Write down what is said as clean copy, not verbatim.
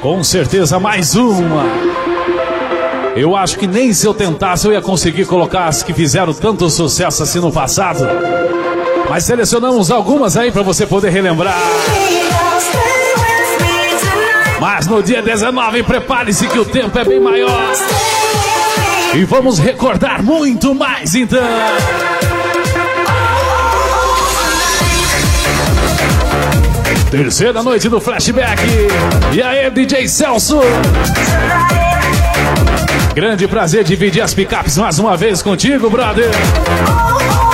Com certeza mais uma. Eu acho que nem se eu tentasse eu ia conseguir colocar as que fizeram tanto sucesso assim no passado. Mas selecionamos algumas aí pra você poder relembrar. Mas no dia 19, prepare-se que o tempo é bem maior. E vamos recordar muito mais então. Terceira noite do Flashback. E aí, DJ Celso? Grande prazer dividir as picapes mais uma vez contigo, brother.